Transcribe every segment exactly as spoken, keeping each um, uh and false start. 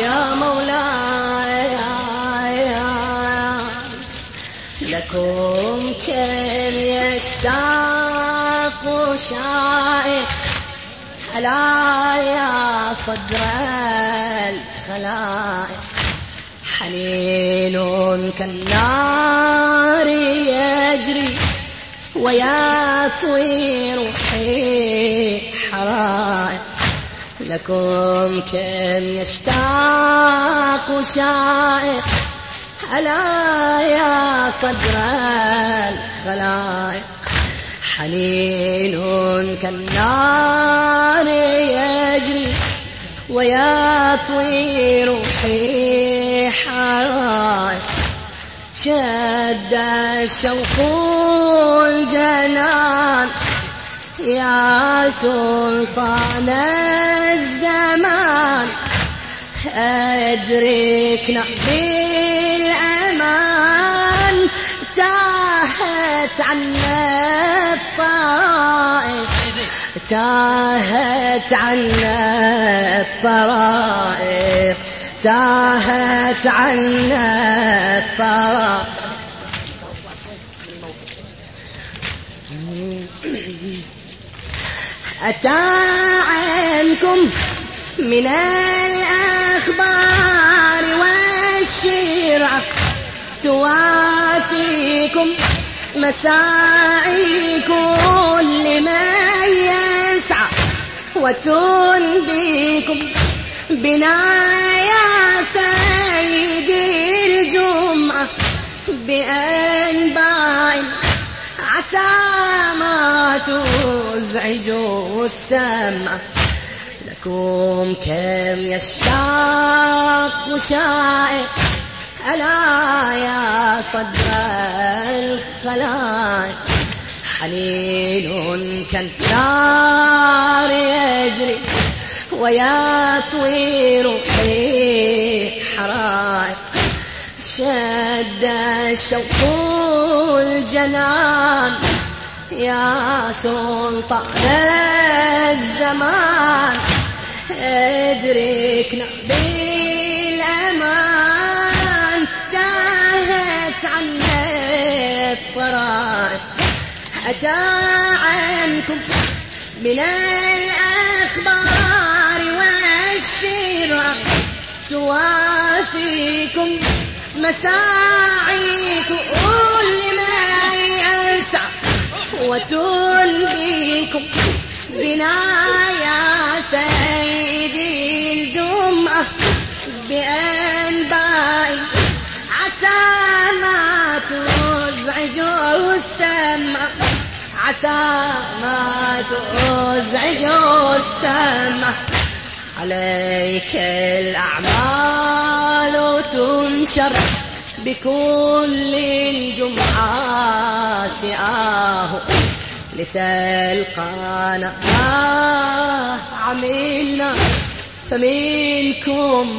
يا مولاي لكم كم يشتاق شائق ألا يا صدر الخلائق حنين كالنار يجري ويطوي روحي حرائق لكم كم يشتاق شائق ألا يا صدر الخلائق حنين كالنار يجري ويطوي روحي حرائق شد الشوق الجنان يا سلطان الزمان أدركنا بالأمان تاهت عنا الطرائق تاهت عنا الطرائق تاهت عنا الطرائق أتى عنكم من الأخبار والشرع توافيكم مساعي كل من يسعى وتنبيكم بنا يا سيدي الجمعة بأنباء عسى ما تزعج السمع لكم كم يشتاق شائق ألا يا صدر الخلائق حنين كالنار يجري ويطوي روحي حرائق شد الشوق الجنان يا سلطان الزمان أدركنا بالأمان تاهت عنا الطرائق أتى عنكم من الأخبار والشرع توافيكم مساعيكم كل ما يسعى وتنبيكم بنا يا سيدي الجمعة بأنباء عسى ما تزعج السمع عسى ما تزعج السمع عليك الأعمال تنشر بكل الجمعات آه لتلقانا ما عملنا فمنكم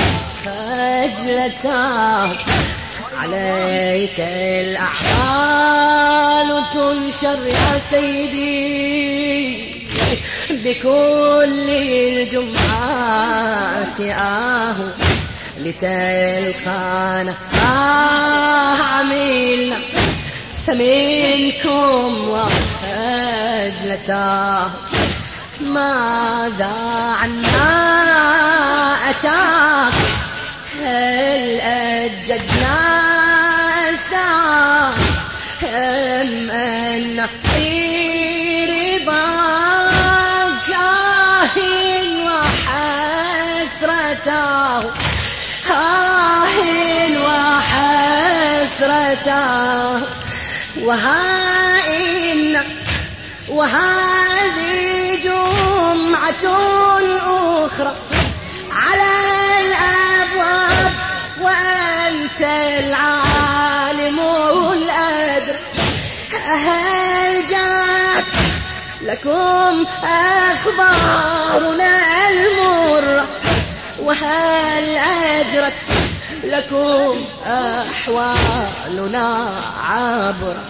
وخجلتاه عليك الأعمال تنشر يا سيدي بكل الجمعات آه لتلقانا آه عملنا فمنكم وخجلتاه ماذا عنا أتاك هل أججنا ساعة أم أن رضاك آه وحسرته آه وحسرته وهائن وهذه جمعة أخرى على الأبواب وأنت العالم الأدرى هل جاءت لكم أخبارنا المرة وهل أجرت لكم أحوالنا عبرة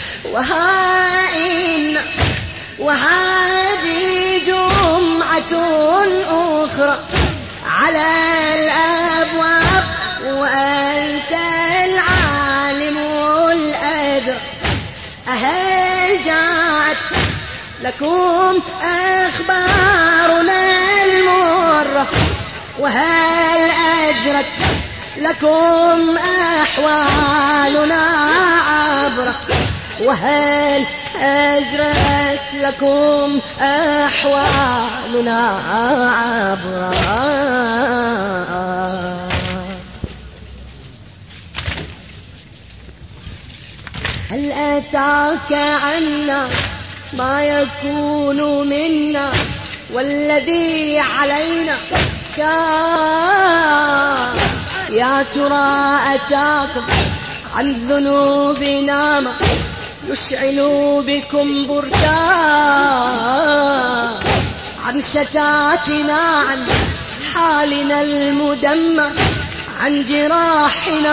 وهائن وهذه جمعة أخرى على الأبواب وأنت العالم الأدرى. أهل جاءت لكم أخبارنا المرة وهل أجرت لكم أحوالنا عبرة وهل أجرت لكم أحوالنا عبرة. هل أتاك عنا ما يكون منا والذي علينا كان؟ يا ترى أتاكم عن ذنوبنا ما يشعل بكم بركان، عن شتاتنا عن حالنا المدمر عن جراحنا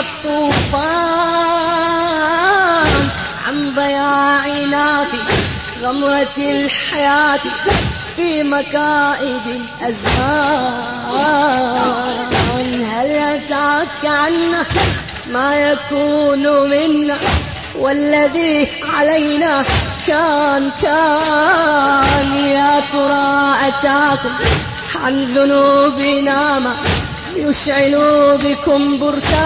الطوفان، عن ضياعنا في غمرة الحياة في مكائد الأزمان. هل أتاك عنا ما يكون منا والذي علينا كان كان؟ يا ترى أتاكم عن ذنوبنا ما يشعل بكم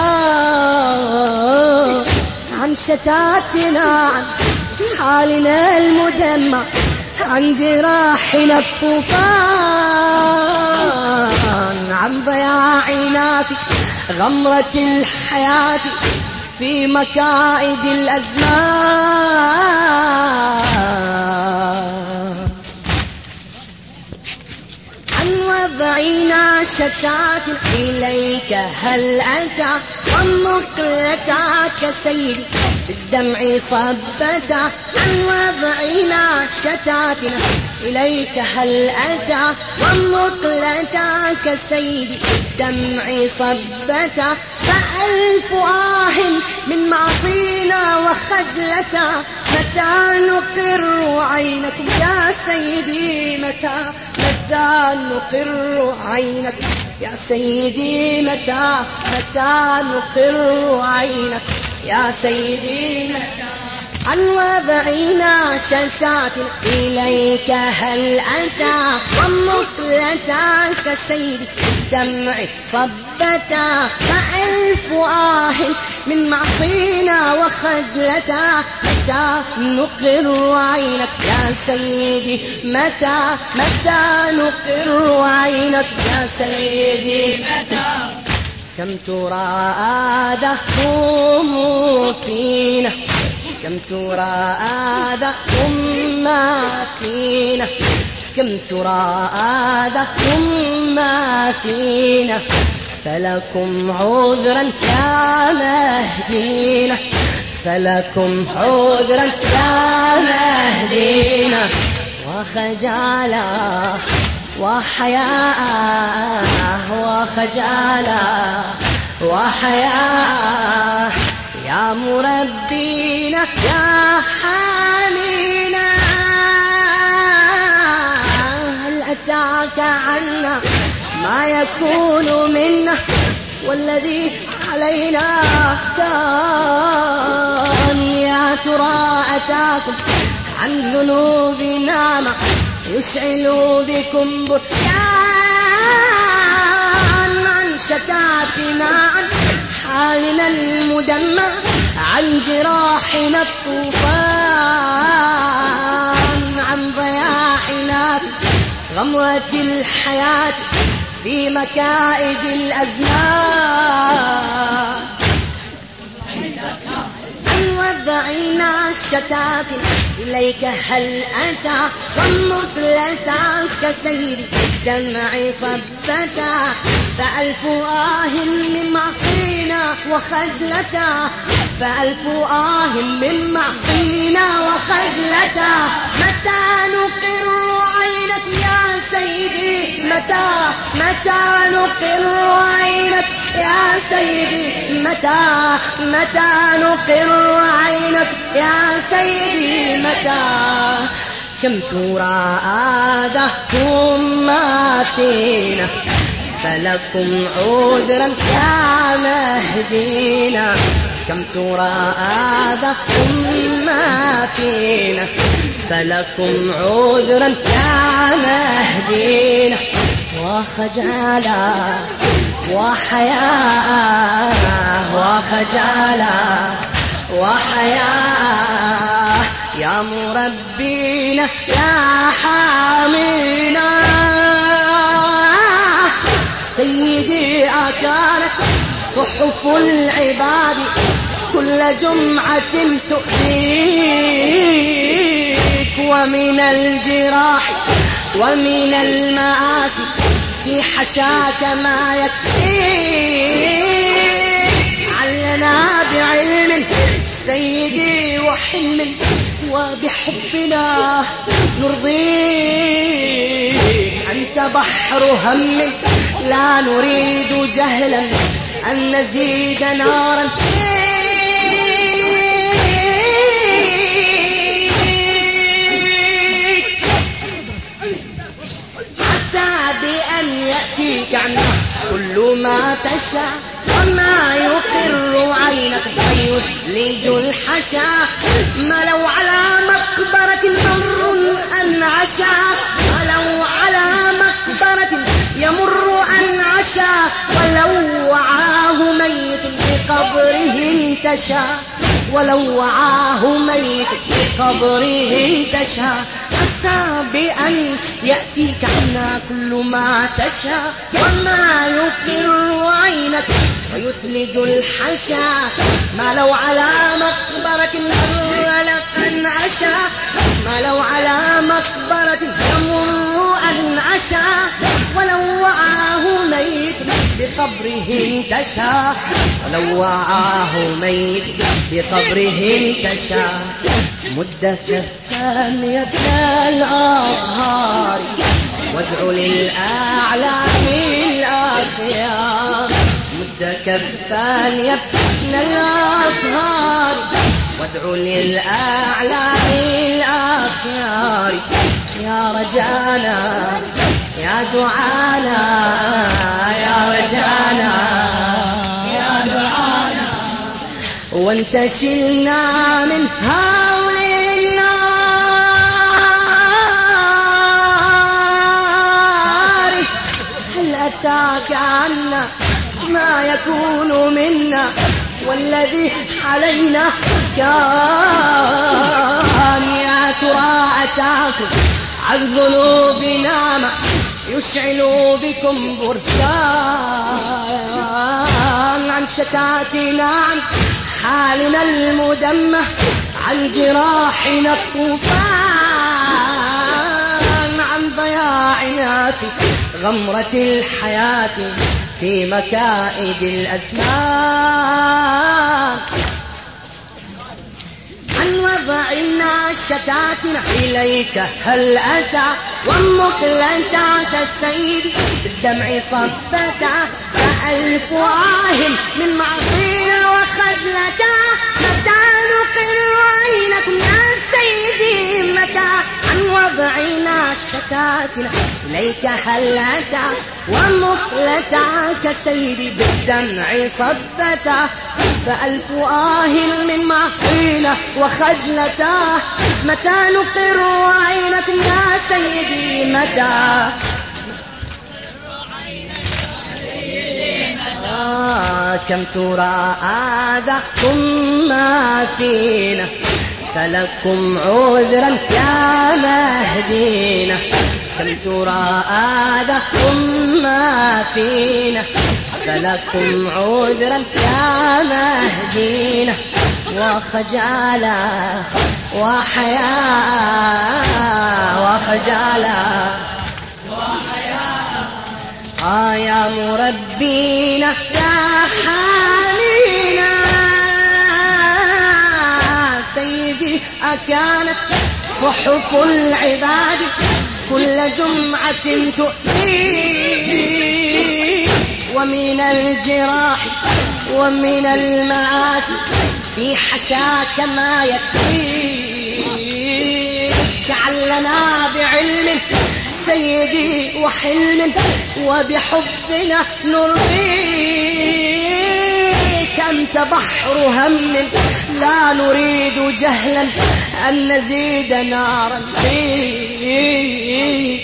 بركان، عن شتاتنا عن حالنا المدمر عن جراحنا الطوفان، عن ضياعنا في غمرة الحياة في مكائد الأزمان، عن وضعنا شتات إليك هل أتى ومقلتك سيدي بالدمع صبتا، عن وضعنا شتاتنا إليك هل أتى ومقلتك سيدي بالدمع صبتا، فألف آه من معصينا وخجلتا متى نقر عينكم يا سيدي متى متى نقر عينك يا سيدي متى متى نقر عينك يا سيدي متى. عن وضعنا شتات إليك هل أتى ومقلتك سيدي الدمع صبتا، فألف آه من معصينا وخجلتا متى نقر عينك يا سيدي متى متى نقر عينك يا سيدي متى. كم ترى آذاهم فينا كم ترى آذاهم ما فينا كم ترى آذاهم ما فينا، فلكم عذرا يا مهدينا فلكم عذرا يا مهدينا، وخجالا وحياء وخجالا وحياء يا مربينا يا حامينا. هل أتاك عنا ما يكون منا والذي علينا كان؟ يا ترى أتاكم عن ذنوبنا ما يشعل بكم بركان، عن شتاتنا عن حالنا المدمر عن جراحنا الطوفان، عن ضياعنا في غمرة الحياة في مكائد الأزمان، عن وضعنا الشتات إليك هل أتى ومثلتك سيري الدمع صبتا، فألف آه من معصينا وخجلتا فألف آه من معصينا وخجلتا، متى نقر عينك يا سيدي متى متى نقر عينك يا سيدي متى متى نقر عينك يا سيدي متى. كم ترى آذاهم ما فينا فلكم عذرا يا مهدينا، كم ترى آذاكم ما فينا، فلكم عذرا يا مهدينا، وخجالا وحياء وخجالا وحياء يا مربينا يا حامينا. سيدي أكانت صحف العباد كل جمعة تؤذيك، ومن الجراح ومن المآسي في حشاك ما يكفيك. علنا بعلم سيدي وحلم وبحبنا نرضيك، أنت بحر هم لا نريد جهلا أن نزيد نارا فيك. عسى بأن يأتيك عنا كل ما تشاء، وما يقر عينك ويثلج الحشا، ما لو على مقبرة مر أنعشا، ولو على مقبرة يمر أنعشا، ولو وعاه ميت بقبره انتشى، ولو وعاه ميت بقبره انتشى. عسى بأن يأتيك عنا كل ما تشاء، وما يقر عينك ويثلج الحشا، ما لو على مقبرة مر أنعشا، ما لو على مقبرة يمر أنعشا، ولو وعاه ميت بقبره انتشى، ولو وعاه ميت بقبره انتشى. مد كفا يا ابن الأطهار وادع للأعلام الأخيار، مد كفا يا ابن الأطهار وادع للأعلام الأخيار، يا رجانا يا دعانا يا رجانا يا دعانا، وانتشلنا من هول النار. هل أتاك عنا ما يكون منا، والذي علينا كان، يا ترى أتاكم عن ذنوبنا ما يشعل بكم بركان، عن شتاتنا عن حالنا المدمى، عن جراحنا الطوفان، عن ضياعنا في غمرة الحياة في مكائد الأزمان، عن وضعنا شتاتنا إليك هل أتى، وأمك لتعت السيد بالدمع صفتا، فألف آه من معصية وخجلتا، متى نقر عينكم يا سيدي متى، عن وضعنا شتاتنا إليك هل أتى، وأمك لتعت السيد بالدمع صفتا، فألف آه من معصينا وخجلتا، متى نقر عينكم يا سيدي متى. آه كم ترى آذاكم ما فينا، فلكم عذرا يا مهدينا، كم ترى آذاكم ما فينا، فلكم عذرا يا مهدينا، وخجالا وحياء وخجالا وحياء. آه يا مربينا يا حامينا، سيدي أكانت صحف العباد كل جمعة تؤذيك، ومن الجراح ومن المآسي في حشاك ما يكفيك. علنا بعلم سيدي وحلم وبحبنا نرضيك. أنت بحر هم لا نريد جهلا أن نزيد نارا فيك.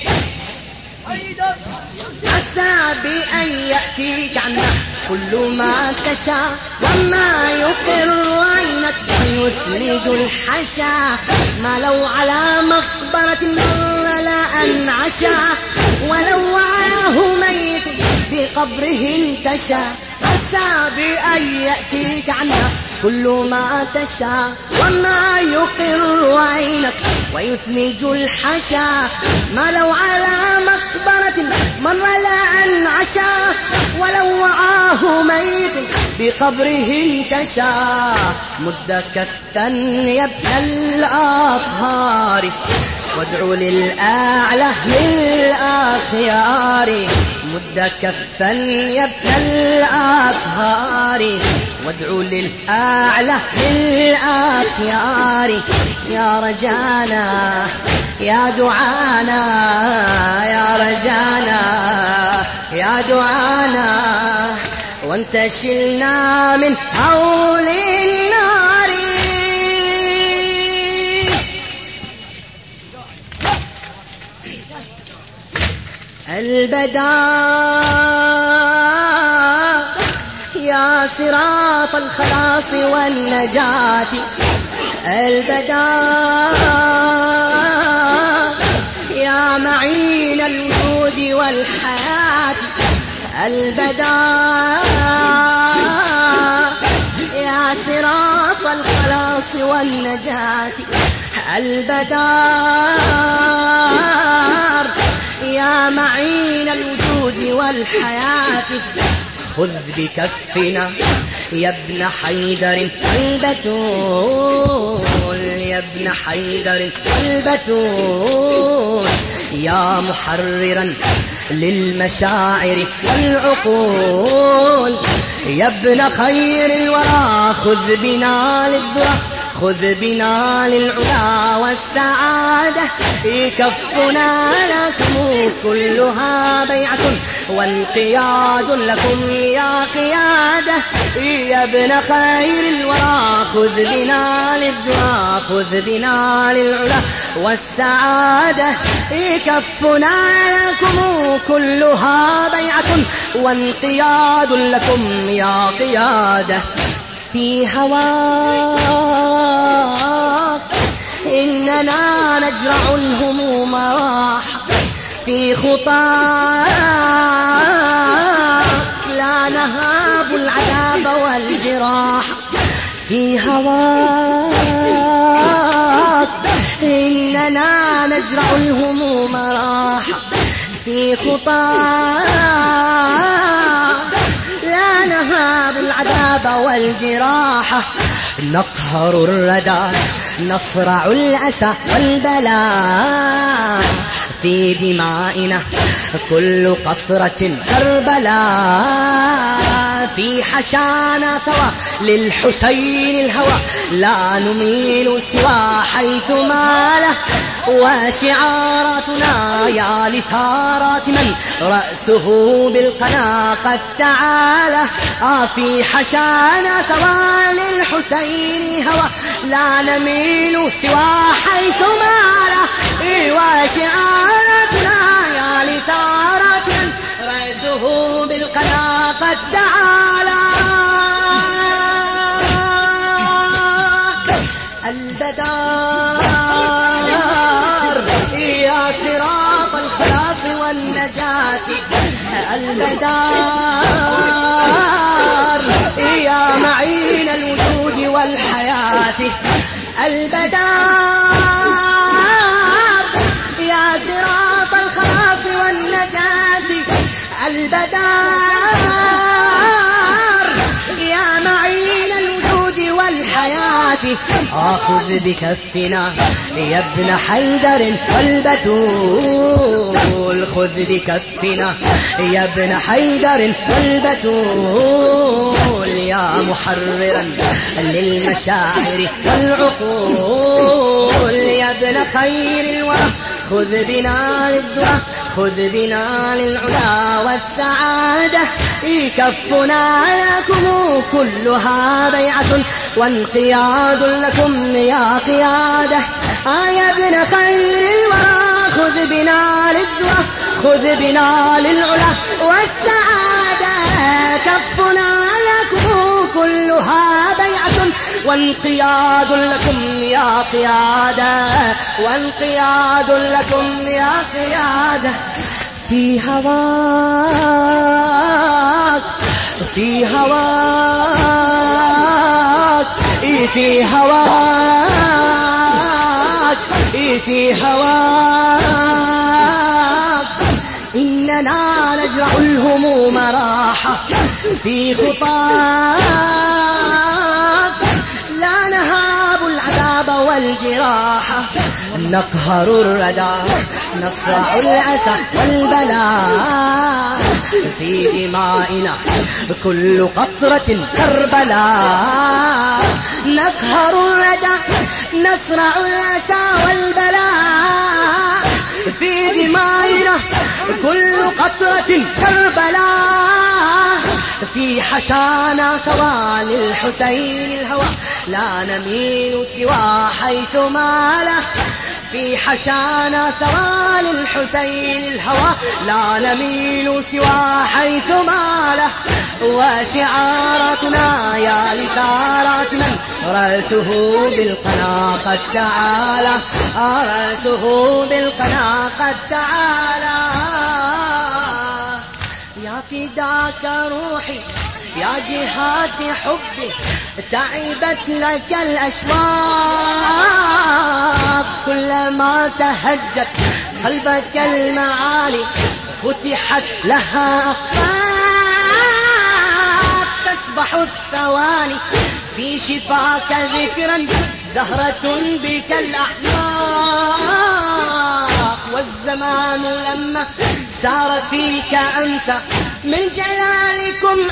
عسى بأن يأتيك عنا كل ما تشاء وما يقر عينك ويثلج الحشا. ما لو على مقبرة مر لا أنعشا ولو وعاه ميت بقبره انتشى. عسى بأن يأتيك عنا كل ما تشاء وما يقر عينك ويثلج الحشا. ما لو على مقبرة مر لا أنعشا ولو وعاه ميت بقبره انتشى. مد كفا يا ابن الأطهار وادعو للأعلى للأخيار. مد كفا يا ابن الأطهار وادعو للأعلى للأخيار. يا رجانا يا دعانا يا رجانا يا دعانا وانتشلنا من هول النار. البداء يا صراط الخلاص والنجاة. البداء يا معين الوجود والحياة. البداء يا صراط الخلاص والنجاة. البدار يا معين الوجود والحياة. خذ بكفنا يا ابن حيدر البتول يا ابن حيدر البتول يا محررا للمشاعر والعقول. يا ابن خير الورى خذ بنا للذرة خذ بنا للعلا والسعادة. كفنا لكم كلها بيعة وانقياد لكم يا قيادة. يا ابن خير الورى خذ بنا للذرى خذ بنا للعلا والسعادة. كفنا لكم كلها بيعة وانقياد لكم يا قيادة. في هواك إننا نجرع الهموم راحة. في خطاك لا نهاب العذاب والجراح. في هواك إننا نجرع الهموم راحة. في خطاك لا نهاب العذاب والجراحة. نقهر الردى نصرع الأسى والبلاء. في دمائنا كل قطرة كربلاء. في حشانا ثوى للحسين الهوى لا نميل سوى حيث ماله. وشعاراتنا يا لثارات من رأسه بالقنا قد تعالى. آه في حشانا ثوى للحسين هوى لا نميل سوى حيث ماله. وشعاراتنا يا لثارات من رأسه بالقنا قد تعالى. البدار يا صراط الخلاص والنجاة. البدار يا معين الوجود والحياة. البدار يا صراط الخلاص والنجاة. البدار يا معين الوجود والحياة. آخذ بكفنا يا ابن حيدر والبتول خذ بكفنا يا ابن حيدر والبتول يا محررا للمشاعر والعقول. يا ابن ابن خير الورى خذ بنا للذرى خذ بنا للعلا والسعادة كفنا لكم كلها بيعة وانقياد لكم يا قيادة آه يا ابن خير الورى خذ بنا للذرى خذ بنا للعلا والسعادة كفنا لكم كلها بيعة وانقياد لكم يا قيادة وانقياد لكم يا قيادة في هواك في هواك في هواك في هواك إننا نجرع الهموم راحة في خطاك لا نهاب العذاب والجراحة نقهر الردى نصرع الأسى والبلاء في دمائنا كل قطرة كربلاء نقهر الردى نصرع الأسى والبلاء في دمائنا كل قطرة كربلاء في حشانا ثوى للحسين الهوى لا نميل سوى حيث ماله في حشانا ثوى للحسين الهوى لا نميل سوى حيث ماله وشعاراتنا يا لثارات من رأسه بالقنا قد تعالى رأسه بالقنا قد تعالى يا فداك روحي يا جهات حبي تعبت لك الأشواق كلما تهجت قلبك المعالي فتحت لها أفاق تسبح الثواني في شفاك ذكرا زهرة بك الأحماق والزمان لما سار فيك أمسى من جلالكم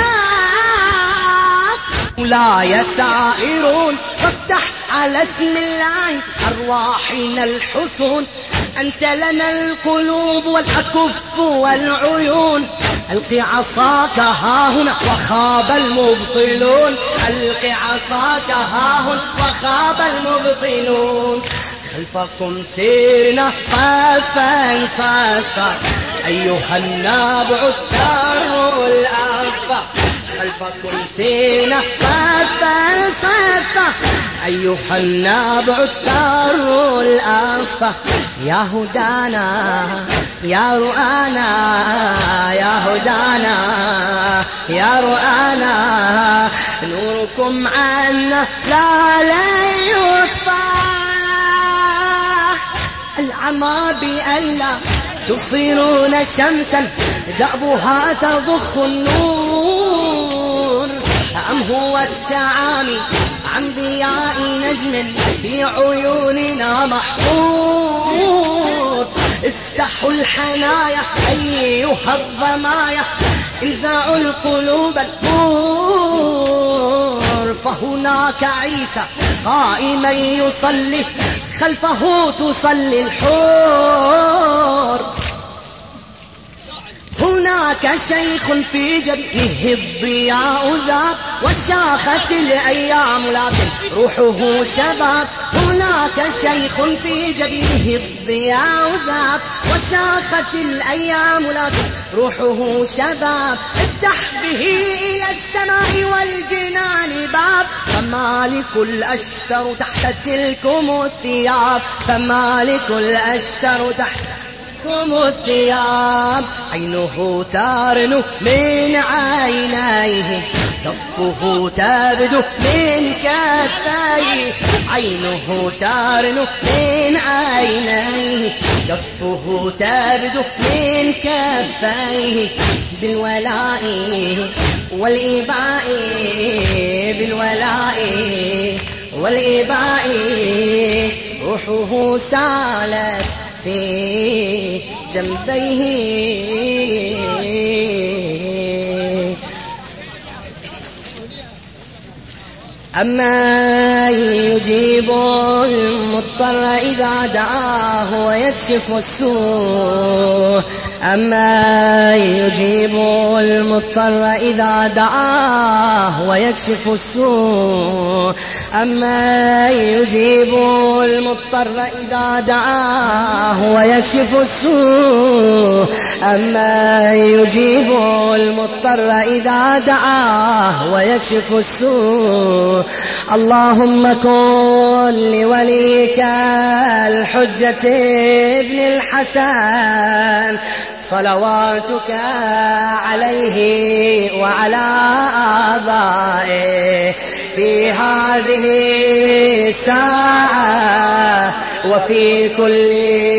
عملاق لا يسائرون فافتح على اسم الله أرواحنا الحصون أنت لنا القلوب والأكف والعيون ألق عصاك هاهنا وخاب المبطلون ألق عصاك هاهنا وخاب المبطلون خلفكم سيرنا صفا صفا أيها النابع الدار الأصفى خلفكم سيرنا صفا صفا أيها النابع الدار الأصفى يا هدانا يا رؤانا يا هدانا يا رؤانا نوركم عنا لا لا يطفى العمى بألا تبصرون شمسا دأبها تضخ النور أم هو التعامي عن ضياء نجم في عيوننا محفور افتحوا الحنايا أيها الضمايا انزعوا القلوب النور فهناك عيسى قائما يصلي خلفه تصلي الحور هناك شيخ في جبهه الضياء ذاب وشاخت الأيام لكن روحه شباب هناك شيخ في جبهه الضياء ذاب وشاخت الأيام لكن روحه شباب افتح به إلى السماء والجنان باب فمالك الأشتر تحت تلكم الثياب فمالك الأشتر تحت كم الثياب عينه تارن من عينيه كفه تبدو من كفيه عينه تارن من عينيه كفه تبدو من كفيه بالولاء والإباء بالولاء والإباء روحه سالت في جنبيه أما يجيب المضطر إذا دعاه ويكشف السوء أما يجيب المضطر إذا دعاه ويكشف السوء أما يجيب المضطر إذا دعاه ويكشف السوء أما يجيب المضطر إذا دعاه ويكشف السوء اللهم كن لوليك الحجة ابن الحسن صلواتك عليه وعلى آبائه في هذه الساعة وفي كل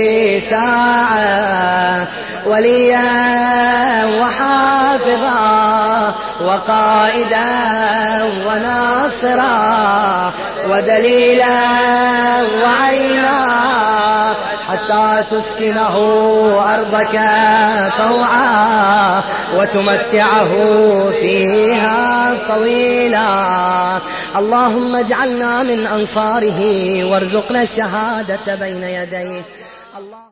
ساعة وليا وحافظا وقائدا وناصرا ودليلا وعينا حتى تسكنه أرضك طوعا وتمتعه فيها طويلا اللهم اجعلنا من أنصاره وارزقنا الشهادة بين يديه. الله